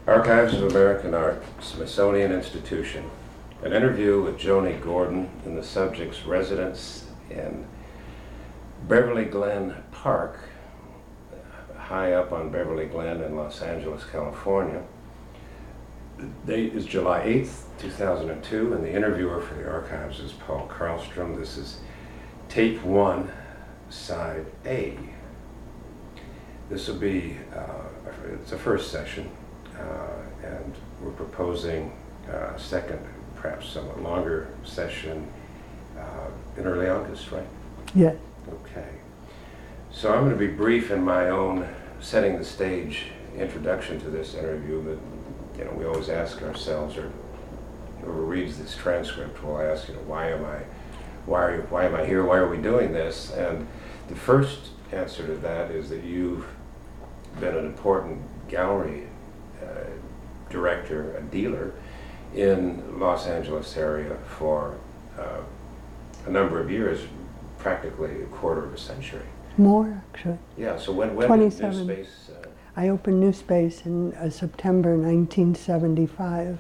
Archives of American Art, Smithsonian Institution. An interview with Joni Gordon in the subject's residence in Beverly Glen Park, high up on Beverly Glen in Los Angeles, California. The date is July 8th, 2002, and the interviewer for the archives is Paul Karlstrom. This is tape 1, side A. This will be, it's a first session, and we're proposing a second, perhaps somewhat longer session in early August, right? Yes. Okay. So I'm going to be brief in my own setting the stage introduction to this interview, but we always ask ourselves, or whoever reads this transcript will ask, why am I here? Why are we doing this? And the first answer to that is that you've been an important gallery director, a dealer in Los Angeles area for a number of years, practically a quarter of a century. More, actually. Yeah, so when 27. did New Space... I opened New Space in September 1975.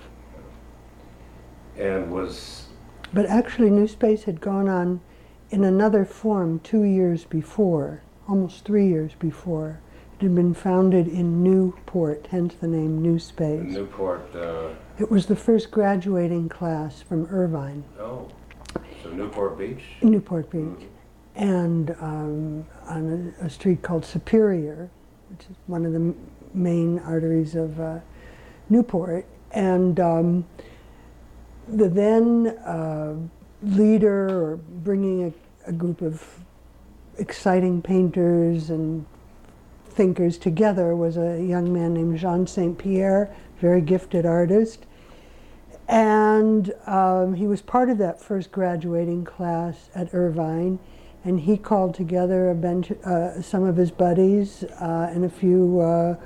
And was... But actually New Space had gone on in another form 2 years before, almost 3 years before. It had been founded in Newport, hence the name New Space. Newport... It was the first graduating class from Irvine. Oh, so Newport Beach? Newport Beach. And on a street called Superior, which is one of the main arteries of Newport. And the then leader, or bringing a group of exciting painters and thinkers together, was a young man named Jean St. Pierre, very gifted artist. And he was part of that first graduating class at Irvine. And he called together some of his buddies and a few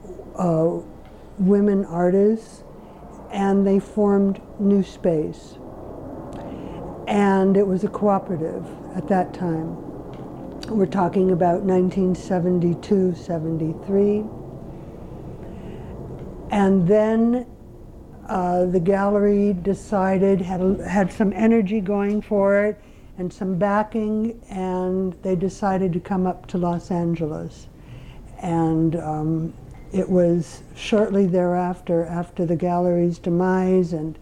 women artists, and they formed New Space. And it was a cooperative at that time. We're talking about 1972, 73. And then the gallery decided, had some energy going for it, and some backing, and they decided to come up to Los Angeles. And it was shortly thereafter, after the gallery's demise, and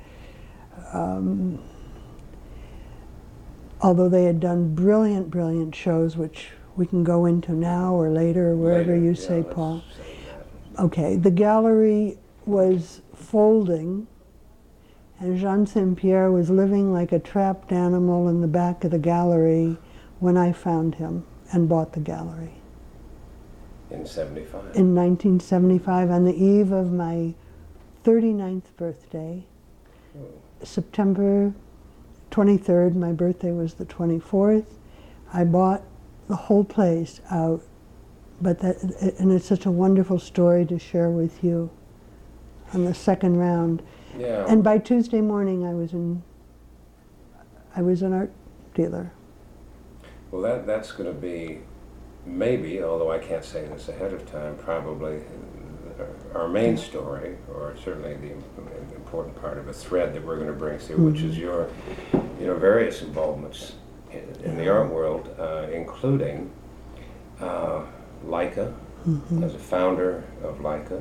although they had done brilliant, brilliant shows, which we can go into now or later, or wherever you say, Paul. Okay, the gallery was folding, and Jean St. Pierre was living like a trapped animal in the back of the gallery when I found him and bought the gallery. In 75? In 1975, on the eve of my 39th birthday. September 23rd, my birthday was the 24th. I bought the whole place out, and it's such a wonderful story to share with you on the second round. Yeah. And by Tuesday morning, I was an art dealer. Well, that's going to be maybe, although I can't say this ahead of time, probably our main story, or certainly the important part of a thread that we're going to bring through, which is your, various involvements in the art world, including Leica, as a founder of Leica.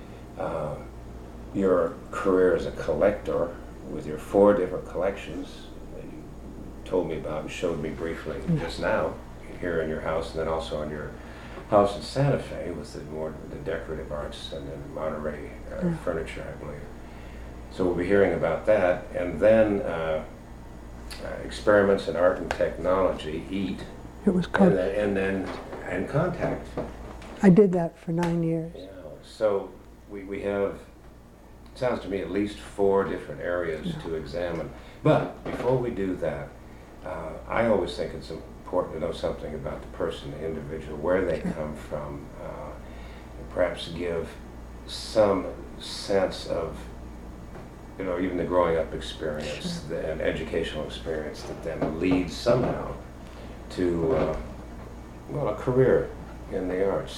Your career as a collector with your 4 different collections that you told me about and showed me briefly just now here in your house, and then also in your house in Santa Fe with the decorative arts and then Monterey furniture, I believe. So we'll be hearing about that, and then experiments in art and technology, EAT, It was called. and Contact. I did that for 9 years. Yeah. So we have, it sounds to me, at least 4 different areas to examine. But before we do that, I always think it's important to know something about the person, the individual, where they come from, and perhaps give some sense of, even the growing up experience and educational experience that then leads somehow to, a career in the arts.